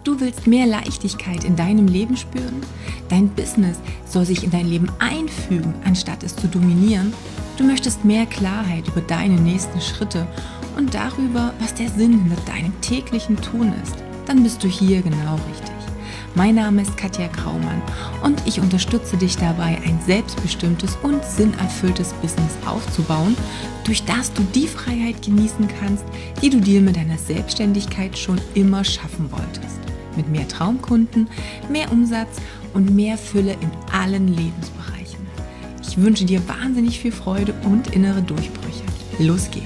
Du willst mehr Leichtigkeit in deinem Leben spüren? Dein Business soll sich in dein Leben einfügen, anstatt es zu dominieren? Du möchtest mehr Klarheit über deine nächsten Schritte und darüber, was der Sinn hinter deinem täglichen Tun ist? Dann bist du hier genau richtig. Mein Name ist Katja Kraumann und ich unterstütze dich dabei, ein selbstbestimmtes und sinnerfülltes Business aufzubauen, durch das du die Freiheit genießen kannst, die du dir mit deiner Selbstständigkeit schon immer schaffen wolltest. Mit mehr Traumkunden, mehr Umsatz und mehr Fülle in allen Lebensbereichen. Ich wünsche dir wahnsinnig viel Freude und innere Durchbrüche. Los geht's!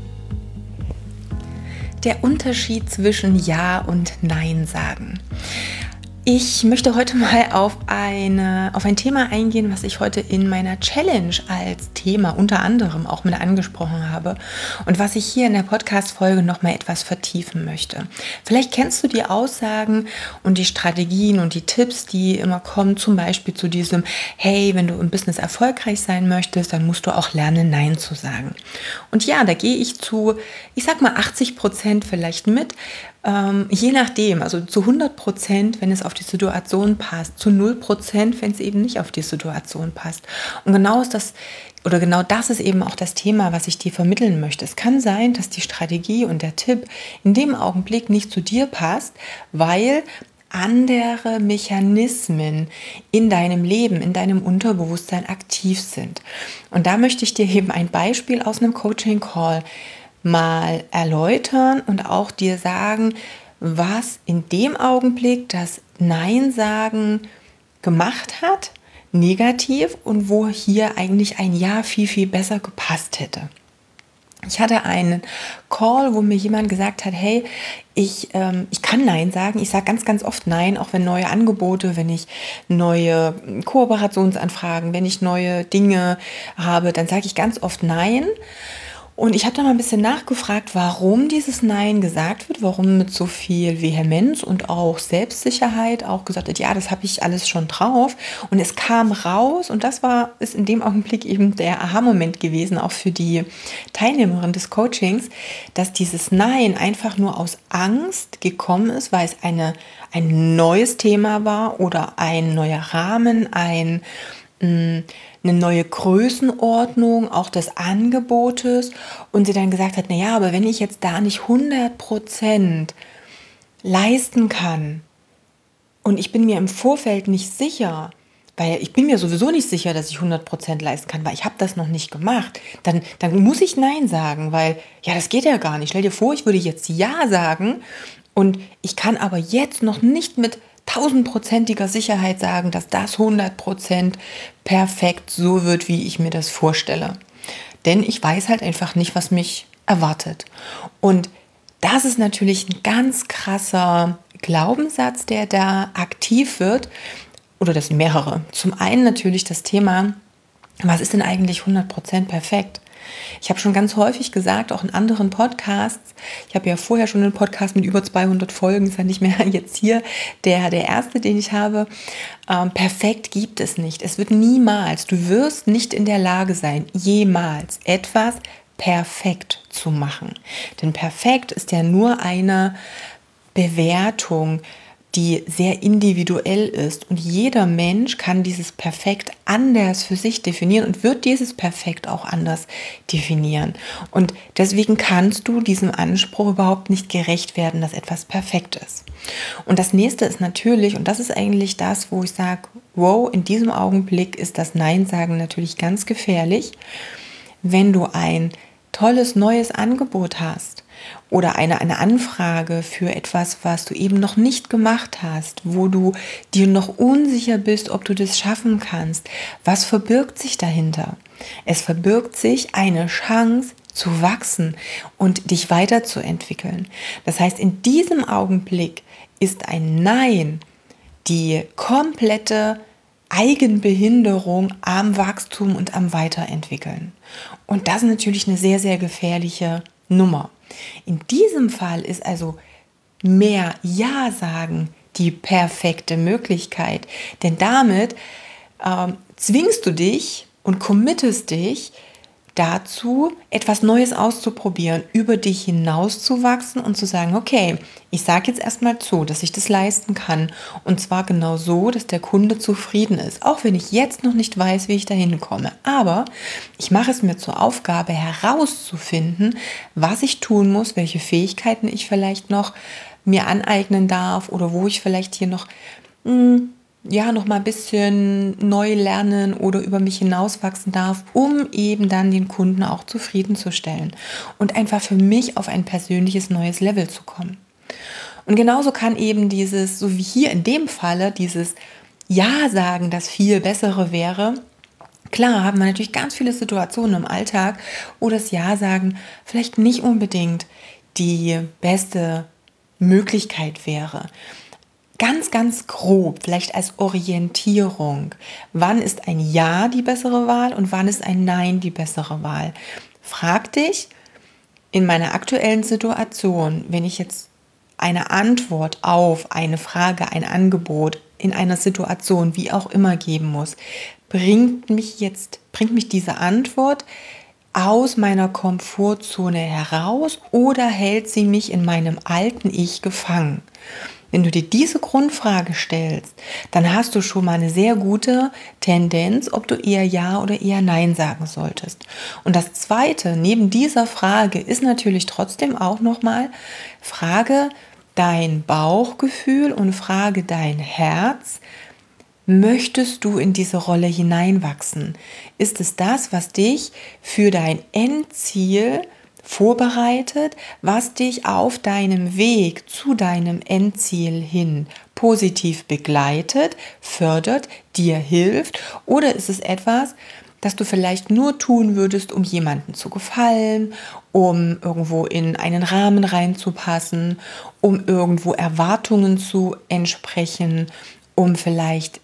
Der Unterschied zwischen Ja und Nein sagen. Ich möchte heute mal auf ein Thema eingehen, was ich heute in meiner Challenge als Thema unter anderem auch mit angesprochen habe und was ich hier in der Podcast-Folge nochmal etwas vertiefen möchte. Vielleicht kennst du die Aussagen und die Strategien und die Tipps, die immer kommen, zum Beispiel zu diesem, hey, wenn du im Business erfolgreich sein möchtest, dann musst du auch lernen, Nein zu sagen. Und ja, da gehe ich zu, ich sag mal 80% vielleicht mit, je nachdem, also zu 100%, wenn es auf die Situation passt, zu 0%, wenn es eben nicht auf die Situation passt. Und genau das ist eben auch das Thema, was ich dir vermitteln möchte. Es kann sein, dass die Strategie und der Tipp in dem Augenblick nicht zu dir passt, weil andere Mechanismen in deinem Leben, in deinem Unterbewusstsein aktiv sind. Und da möchte ich dir eben ein Beispiel aus einem Coaching-Call mal erläutern und auch dir sagen, was in dem Augenblick das Nein-Sagen gemacht hat, negativ, und wo hier eigentlich ein Ja viel, viel besser gepasst hätte. Ich hatte einen Call, wo mir jemand gesagt hat, hey, ich kann Nein sagen. Ich sage ganz, ganz oft Nein, auch wenn neue Angebote, wenn ich neue Kooperationsanfragen, wenn ich neue Dinge habe, dann sage ich ganz oft Nein. Und ich habe da mal ein bisschen nachgefragt, warum dieses Nein gesagt wird, warum mit so viel Vehemenz und auch Selbstsicherheit auch gesagt wird, ja, das habe ich alles schon drauf. Und es kam raus, und ist in dem Augenblick eben der Aha-Moment gewesen, auch für die Teilnehmerin des Coachings, dass dieses Nein einfach nur aus Angst gekommen ist, weil es ein neues Thema war oder ein neuer Rahmen, eine neue Größenordnung auch des Angebotes, und sie dann gesagt hat, naja, aber wenn ich jetzt da nicht 100% leisten kann und ich bin mir im Vorfeld nicht sicher, weil ich bin mir sowieso nicht sicher, dass ich 100% leisten kann, weil ich habe das noch nicht gemacht, dann muss ich Nein sagen, weil ja, das geht ja gar nicht. Stell dir vor, ich würde jetzt Ja sagen und ich kann aber jetzt noch nicht mit 1000%iger Sicherheit sagen, dass das 100% perfekt so wird, wie ich mir das vorstelle. Denn ich weiß halt einfach nicht, was mich erwartet. Und das ist natürlich ein ganz krasser Glaubenssatz, der da aktiv wird. Oder das sind mehrere. Zum einen natürlich das Thema, was ist denn eigentlich 100% perfekt? Ich habe schon ganz häufig gesagt, auch in anderen Podcasts, ich habe ja vorher schon einen Podcast mit über 200 Folgen, ist ja nicht mehr jetzt hier der erste, den ich habe. Perfekt gibt es nicht. Es wird niemals, du wirst nicht in der Lage sein, jemals etwas perfekt zu machen. Denn perfekt ist ja nur eine Bewertung, die sehr individuell ist, und jeder Mensch kann dieses Perfekt anders für sich definieren und wird dieses Perfekt auch anders definieren. Und deswegen kannst du diesem Anspruch überhaupt nicht gerecht werden, dass etwas perfekt ist. Und das nächste ist natürlich, und das ist eigentlich das, wo ich sage, wow, in diesem Augenblick ist das Nein-Sagen natürlich ganz gefährlich, wenn du ein tolles neues Angebot hast oder eine Anfrage für etwas, was du eben noch nicht gemacht hast, wo du dir noch unsicher bist, ob du das schaffen kannst. Was verbirgt sich dahinter? Es verbirgt sich eine Chance zu wachsen und dich weiterzuentwickeln. Das heißt, in diesem Augenblick ist ein Nein die komplette Eigenbehinderung am Wachstum und am Weiterentwickeln. Und das ist natürlich eine sehr, sehr gefährliche Nummer. In diesem Fall ist also mehr Ja sagen die perfekte Möglichkeit, denn damit zwingst du dich und committest dich, dazu, etwas Neues auszuprobieren, über dich hinauszuwachsen und zu sagen, okay, ich sage jetzt erstmal zu, dass ich das leisten kann. Und zwar genau so, dass der Kunde zufrieden ist. Auch wenn ich jetzt noch nicht weiß, wie ich dahin komme. Aber ich mache es mir zur Aufgabe, herauszufinden, was ich tun muss, welche Fähigkeiten ich vielleicht noch mir aneignen darf oder wo ich vielleicht hier noch noch mal ein bisschen neu lernen oder über mich hinauswachsen darf, um eben dann den Kunden auch zufriedenzustellen und einfach für mich auf ein persönliches neues Level zu kommen. Und genauso kann eben dieses, so wie hier in dem Falle, dieses Ja sagen, das viel bessere wäre. Klar haben wir natürlich ganz viele Situationen im Alltag, wo das Ja sagen vielleicht nicht unbedingt die beste Möglichkeit wäre. Ganz, ganz grob, vielleicht als Orientierung. Wann ist ein Ja die bessere Wahl und wann ist ein Nein die bessere Wahl? Frag dich in meiner aktuellen Situation, wenn ich jetzt eine Antwort auf eine Frage, ein Angebot in einer Situation, wie auch immer, geben muss, bringt mich diese Antwort aus meiner Komfortzone heraus oder hält sie mich in meinem alten Ich gefangen? Wenn du dir diese Grundfrage stellst, dann hast du schon mal eine sehr gute Tendenz, ob du eher Ja oder eher Nein sagen solltest. Und das Zweite, neben dieser Frage, ist natürlich trotzdem auch nochmal, frage dein Bauchgefühl und frage dein Herz, möchtest du in diese Rolle hineinwachsen? Ist es das, was dich für dein Endziel vorbereitet, was dich auf deinem Weg zu deinem Endziel hin positiv begleitet, fördert, dir hilft? Oder ist es etwas, das du vielleicht nur tun würdest, um jemandem zu gefallen, um irgendwo in einen Rahmen reinzupassen, um irgendwo Erwartungen zu entsprechen, um vielleicht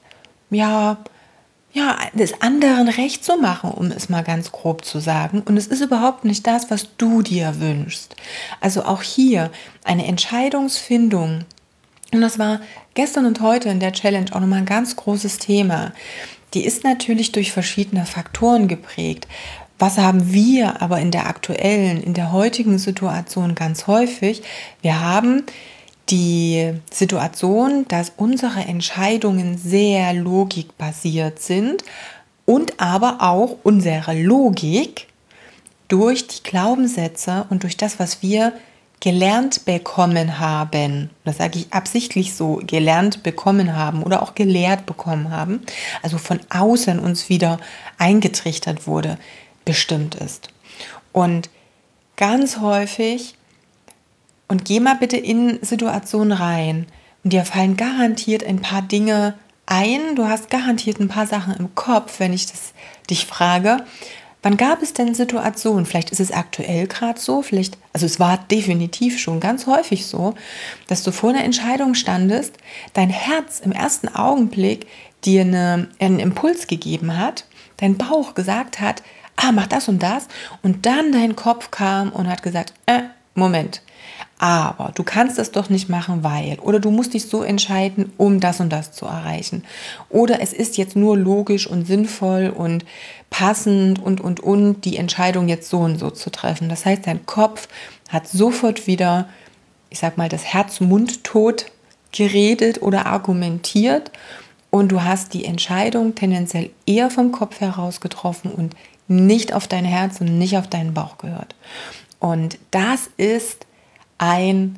des anderen recht zu machen, um es mal ganz grob zu sagen. Und es ist überhaupt nicht das, was du dir wünschst. Also auch hier eine Entscheidungsfindung. Und das war gestern und heute in der Challenge auch nochmal ein ganz großes Thema. Die ist natürlich durch verschiedene Faktoren geprägt. Was haben wir aber in der heutigen Situation ganz häufig? Wir haben die Situation, dass unsere Entscheidungen sehr logikbasiert sind und aber auch unsere Logik durch die Glaubenssätze und durch das, was wir gelernt bekommen haben, das sage ich absichtlich so, gelernt bekommen haben oder auch gelehrt bekommen haben, also von außen uns wieder eingetrichtert wurde, bestimmt ist. Und ganz häufig, und geh mal bitte in Situationen rein und dir fallen garantiert ein paar Dinge ein, du hast garantiert ein paar Sachen im Kopf, wenn ich dich frage, wann gab es denn Situationen, vielleicht ist es aktuell gerade so, also es war definitiv schon ganz häufig so, dass du vor einer Entscheidung standest, dein Herz im ersten Augenblick dir einen Impuls gegeben hat, dein Bauch gesagt hat, mach das und dann dein Kopf kam und hat gesagt, Moment, aber du kannst das doch nicht machen, weil, oder du musst dich so entscheiden, um das und das zu erreichen. Oder es ist jetzt nur logisch und sinnvoll und passend und die Entscheidung jetzt so und so zu treffen. Das heißt, dein Kopf hat sofort wieder, ich sag mal, das Herz mundtot geredet oder argumentiert und du hast die Entscheidung tendenziell eher vom Kopf heraus getroffen und nicht auf dein Herz und nicht auf deinen Bauch gehört. Und das ist ein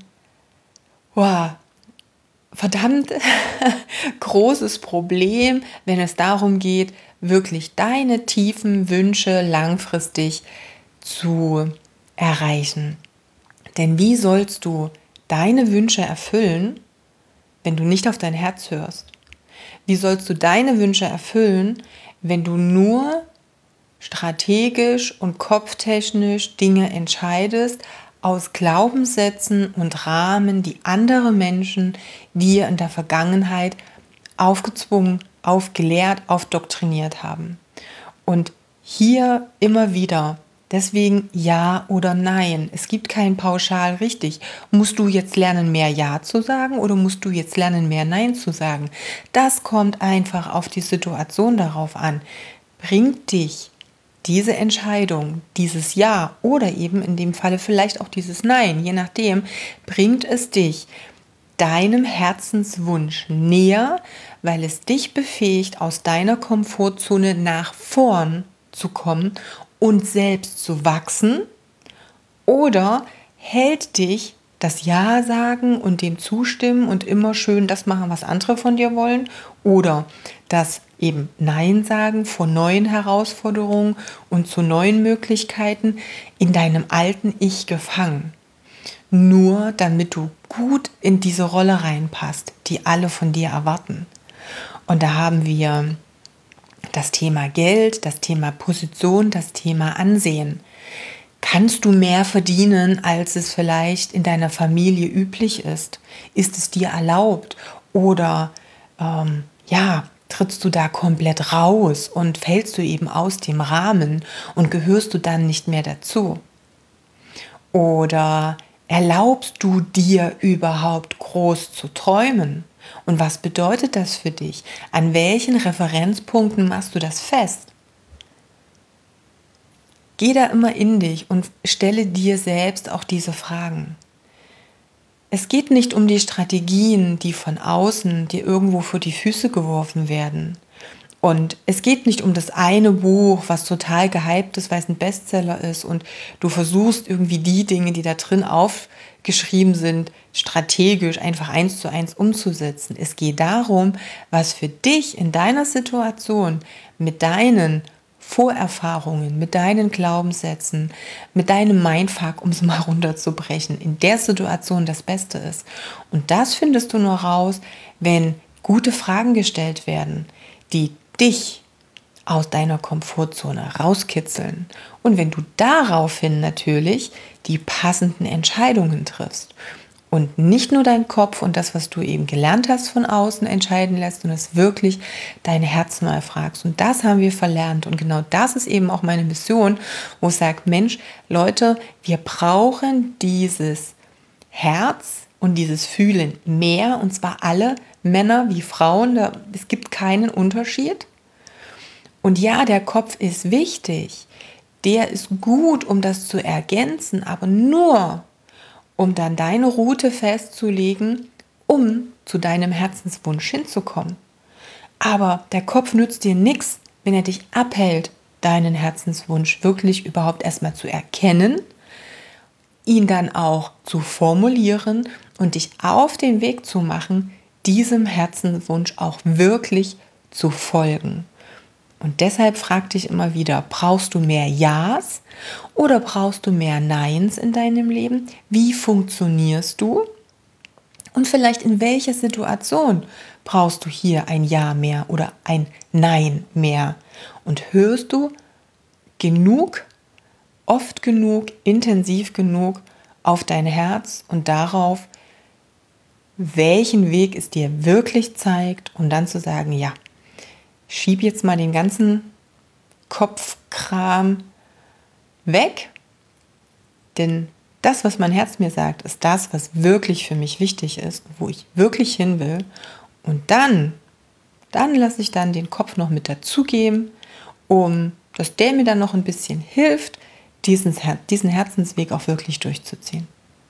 verdammt großes Problem, wenn es darum geht, wirklich deine tiefen Wünsche langfristig zu erreichen. Denn wie sollst du deine Wünsche erfüllen, wenn du nicht auf dein Herz hörst? Wie sollst du deine Wünsche erfüllen, wenn du nur strategisch und kopftechnisch Dinge entscheidest, aus Glaubenssätzen und Rahmen, die andere Menschen dir in der Vergangenheit aufgezwungen, aufgelehrt, aufdoktriniert haben. Und hier immer wieder, deswegen Ja oder Nein. Es gibt kein pauschal richtig. Musst du jetzt lernen, mehr Ja zu sagen oder musst du jetzt lernen, mehr Nein zu sagen? Das kommt einfach auf die Situation darauf an. Bringt dich diese Entscheidung, dieses Ja oder eben in dem Falle vielleicht auch dieses Nein, je nachdem, bringt es dich deinem Herzenswunsch näher, weil es dich befähigt, aus deiner Komfortzone nach vorn zu kommen und selbst zu wachsen, oder hält dich das Ja sagen und dem zustimmen und immer schön das machen, was andere von dir wollen, oder das eben Nein sagen vor neuen Herausforderungen und zu neuen Möglichkeiten in deinem alten Ich gefangen. Nur damit du gut in diese Rolle reinpasst, die alle von dir erwarten. Und da haben wir das Thema Geld, das Thema Position, das Thema Ansehen. Kannst du mehr verdienen, als es vielleicht in deiner Familie üblich ist? Ist es dir erlaubt? Oder trittst du da komplett raus und fällst du eben aus dem Rahmen und gehörst du dann nicht mehr dazu? Oder erlaubst du dir überhaupt groß zu träumen? Und was bedeutet das für dich? An welchen Referenzpunkten machst du das fest? Geh da immer in dich und stelle dir selbst auch diese Fragen. Es geht nicht um die Strategien, die von außen dir irgendwo vor die Füße geworfen werden. Und es geht nicht um das eine Buch, was total gehypt ist, weil es ein Bestseller ist und du versuchst irgendwie die Dinge, die da drin aufgeschrieben sind, strategisch einfach 1:1 umzusetzen. Es geht darum, was für dich in deiner Situation mit deinen Vorerfahrungen, mit deinen Glaubenssätzen, mit deinem Mindfuck, um es mal runterzubrechen, in der Situation das Beste ist. Und das findest du nur raus, wenn gute Fragen gestellt werden, die dich aus deiner Komfortzone rauskitzeln. Und wenn du daraufhin natürlich die passenden Entscheidungen triffst und nicht nur dein Kopf und das, was du eben gelernt hast von außen, entscheiden lässt und es wirklich dein Herz mal fragst. Und das haben wir verlernt. Und genau das ist eben auch meine Mission, wo ich sage, Mensch, Leute, wir brauchen dieses Herz und dieses Fühlen mehr, und zwar alle, Männer wie Frauen, es gibt keinen Unterschied. Und ja, der Kopf ist wichtig, der ist gut, um das zu ergänzen, aber nur, um dann deine Route festzulegen, um zu deinem Herzenswunsch hinzukommen. Aber der Kopf nützt dir nichts, wenn er dich abhält, deinen Herzenswunsch wirklich überhaupt erstmal zu erkennen, ihn dann auch zu formulieren und dich auf den Weg zu machen, diesem Herzenswunsch auch wirklich zu folgen. Und deshalb frag dich immer wieder, brauchst du mehr Ja's oder brauchst du mehr Neins in deinem Leben? Wie funktionierst du? Und vielleicht in welcher Situation brauchst du hier ein Ja mehr oder ein Nein mehr? Und hörst du genug, oft genug, intensiv genug auf dein Herz und darauf, welchen Weg es dir wirklich zeigt, um dann zu sagen, ja, schieb jetzt mal den ganzen Kopfkram weg, denn das, was mein Herz mir sagt, ist das, was wirklich für mich wichtig ist, wo ich wirklich hin will. Und dann lasse ich dann den Kopf noch mit dazugeben, dass der mir dann noch ein bisschen hilft, diesen Herzensweg auch wirklich durchzuziehen.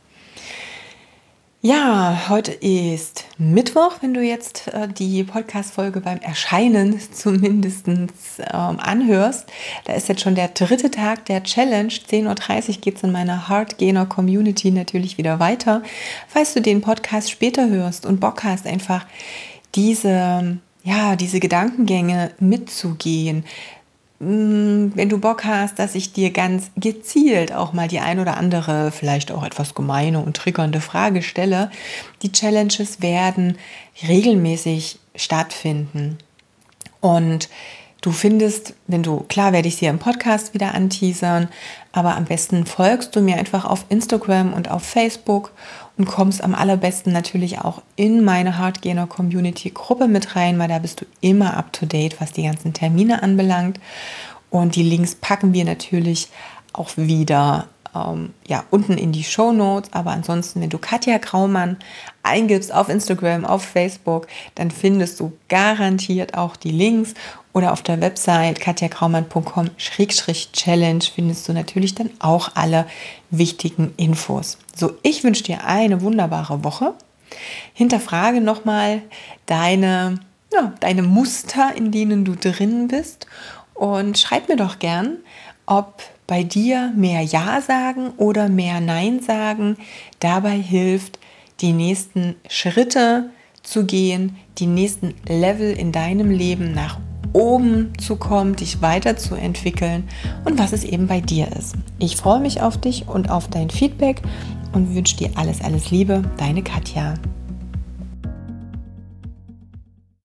Ja, heute ist Mittwoch, wenn du jetzt die Podcast-Folge beim Erscheinen zumindest anhörst. Da ist jetzt schon der 3. Tag der Challenge. 10:30 Uhr geht es in meiner Heartgainer Community natürlich wieder weiter. Falls du den Podcast später hörst und Bock hast, einfach diese Gedankengänge mitzugehen, wenn du Bock hast, dass ich dir ganz gezielt auch mal die ein oder andere, vielleicht auch etwas gemeine und triggernde Frage stelle. Die Challenges werden regelmäßig stattfinden. Und du findest, werde ich sie im Podcast wieder anteasern, aber am besten folgst du mir einfach auf Instagram und auf Facebook und kommst am allerbesten natürlich auch in meine Heartgainer Community Gruppe mit rein, weil da bist du immer up to date, was die ganzen Termine anbelangt. Und die Links packen wir natürlich auch wieder unten in die Shownotes. Aber ansonsten, wenn du Katja Graumann eingibst auf Instagram, auf Facebook, dann findest du garantiert auch die Links. oder auf der Website katjakraumann.com/challenge findest du natürlich dann auch alle wichtigen Infos. So, ich wünsche dir eine wunderbare Woche. Hinterfrage nochmal deine Muster, in denen du drin bist, und schreib mir doch gern, ob bei dir mehr Ja sagen oder mehr Nein sagen dabei hilft, die nächsten Schritte zu gehen, die nächsten Level in deinem Leben nach oben zu kommen, dich weiterzuentwickeln und was es eben bei dir ist. Ich freue mich auf dich und auf dein Feedback und wünsche dir alles, alles Liebe, deine Katja.